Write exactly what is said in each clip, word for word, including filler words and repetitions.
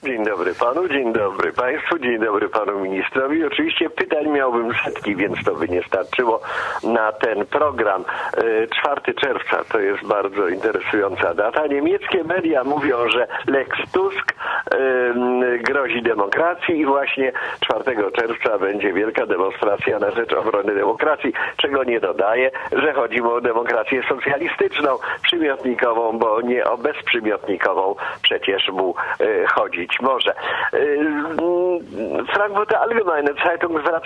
Dzień dobry panu, dzień dobry państwu, dzień dobry panu ministrowi. Oczywiście pytań miałbym setki, więc to by nie starczyło na ten program. czwartego czerwca to jest bardzo interesująca data. Niemieckie media mówią, że Lex Tusk yy, grozi demokracji i właśnie czwartego czerwca będzie wielka demonstracja na rzecz obrony demokracji, czego nie dodaje, że chodzi mu o demokrację socjalistyczną, przymiotnikową, bo nie o bezprzymiotnikową przecież mu yy, chodzić może. Frankfurter Allgemeine Zeitung zwraca.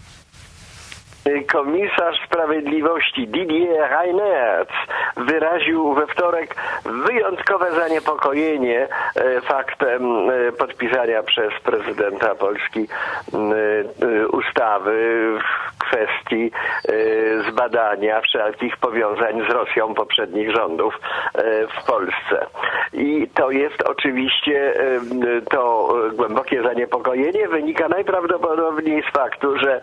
Komisarz Sprawiedliwości Didier Reynders wyraził we wtorek wyjątkowe zaniepokojenie faktem podpisania przez prezydenta Polski ustawy w kwestii zbadania wszelkich powiązań z Rosją poprzednich rządów w Polsce. I to jest oczywiście to głębokie zaniepokojenie wynika najprawdopodobniej z faktu, że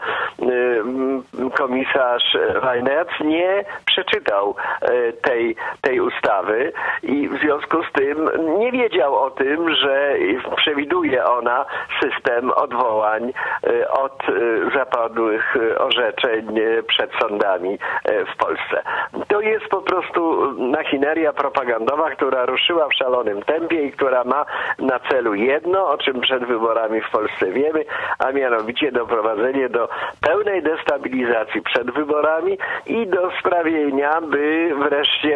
komisarz Reynders nie przeczytał tej, tej ustawy i w związku z tym nie wiedział o tym, że przewiduje ona system odwołań od zapadłych orzeczeń przed sądami w Polsce. To jest po prostu machineria propagandowa, która ruszyła w szalonym tempie i która ma na celu jedno, o czym przed wyborami w Polsce wiemy, a mianowicie doprowadzenie do pełnej destabilizacji przed wyborami i do sprawienia, by wreszcie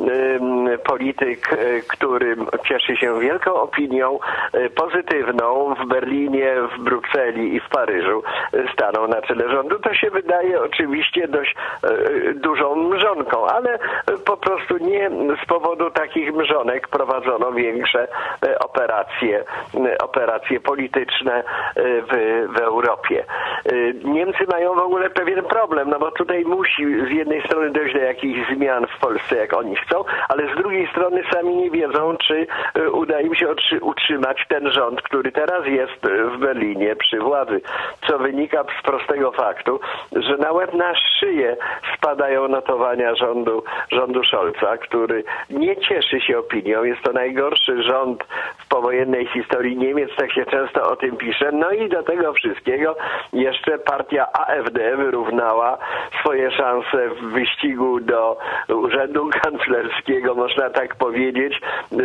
y, polityk, y, który cieszy się wielką opinią y, pozytywną w Berlinie, w Brukseli i w Paryżu y, stanął na czele rządu. To się wydaje oczywiście dość y, dużą mrzonką, ale y, po prostu nie z powodu takich mrzonek prowadzono większe y, operacje, y, operacje polityczne y, w, w Europie. Y, Niemcy mają w ogóle pewien problem, no bo tutaj musi z jednej strony dojść do jakichś zmian w Polsce, jak oni chcą, ale z drugiej strony sami nie wiedzą, czy uda im się utrzymać ten rząd, który teraz jest w Berlinie przy władzy, co wynika z prostego faktu, że na łeb na szyję spadają notowania rządu, rządu Scholza, który nie cieszy się opinią. Jest to najgorszy rząd w powojennej historii Niemiec, tak się często o tym pisze. No i do tego wszystkiego jeszcze partia A F D wyrównała swoje szanse w wyścigu do urzędu kanclerskiego, można tak powiedzieć,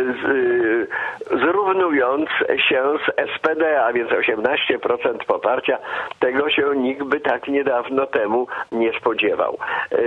z, zrównując się z S P D, a więc osiemnaście procent poparcia. Tego się nikt by tak niedawno temu nie spodziewał.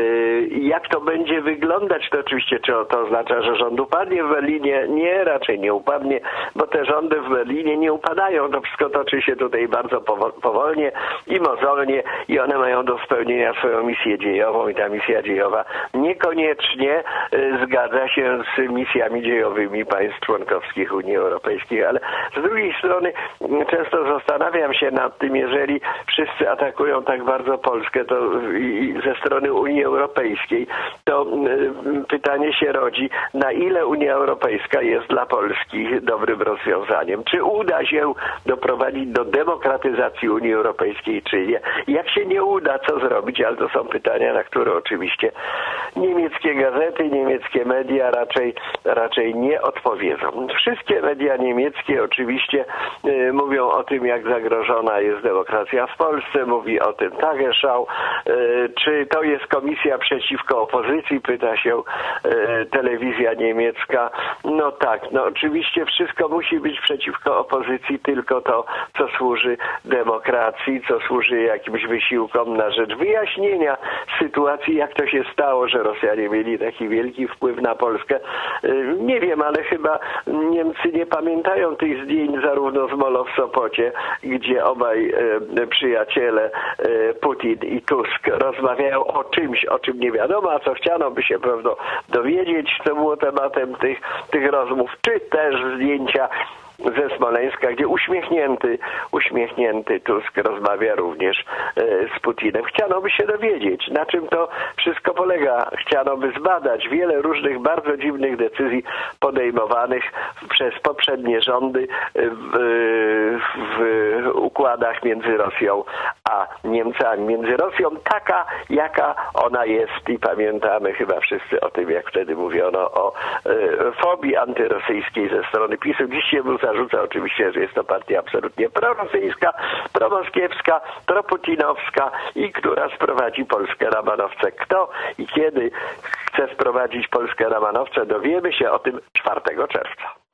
Jak to będzie wyglądać, to oczywiście czy to oznacza, że rząd upadnie w Berlinie? Nie, raczej nie upadnie, bo te rządy w Berlinie nie upadają. To wszystko toczy się tutaj bardzo powolnie i mozolnie i one mają do spełnienia swoją misję dziejową i ta misja dziejowa niekoniecznie zgadza się z misjami dziejowymi państw członkowskich Unii Europejskiej, ale z drugiej strony często zastanawiam się nad tym, jeżeli wszyscy atakują tak bardzo Polskę to i ze strony Unii Europejskiej, to pytanie się rodzi, na ile Unia Europejska jest dla Polski dobrym rozwiązaniem? Czy uda się doprowadzić do demokratyzacji Unii Europejskiej, czy nie? Jak się nie uda, co zrobić? Ale to są pytania, na które oczywiście niemieckie gazety, niemieckie media raczej, raczej nie odpowiedzą. Wszystkie media niemieckie oczywiście y, mówią o tym, jak zagrożona jest demokracja w Polsce, mówi o tym Tagesschau. Y, czy to jest komisja przeciwko opozycji? Pyta się y, telewizja niemiecka. No tak, no oczywiście wszystko musi być przeciwko opozycji, tylko to, co służy demokracji, co służy jakimś wysiłkom na rzecz wyjaśnienia sytuacji, jak to się stało, że Rosjanie mieli taki wielki wpływ na Polskę. Nie wiem, ale chyba Niemcy nie pamiętają tych zdjęć zarówno z Molo w Sopocie, gdzie obaj e, przyjaciele e, Putin i Tusk rozmawiają o czymś, o czym nie wiadomo, a co chciano by się pewno dowiedzieć, co było tematem tych, tych rozmów, czy też zdjęcia ze Smoleńska, gdzie uśmiechnięty, uśmiechnięty Tusk rozmawia również e, z Putinem. Chciano by się dowiedzieć, na czym to wszystko polega. Chciano by zbadać wiele różnych bardzo dziwnych decyzji podejmowanych przez poprzednie rządy w, w układach między Rosją a Niemcami. Między Rosją taka, jaka ona jest i pamiętamy chyba wszyscy o tym, jak wtedy mówiono o e, fobii antyrosyjskiej ze strony PiSu. Dziś się był za zarzuca oczywiście, że jest to partia absolutnie prorosyjska, promoskiewska, proputinowska i która sprowadzi Polskę na manowce. Kto i kiedy chce sprowadzić Polskę na manowce, dowiemy się o tym czwartego czerwca.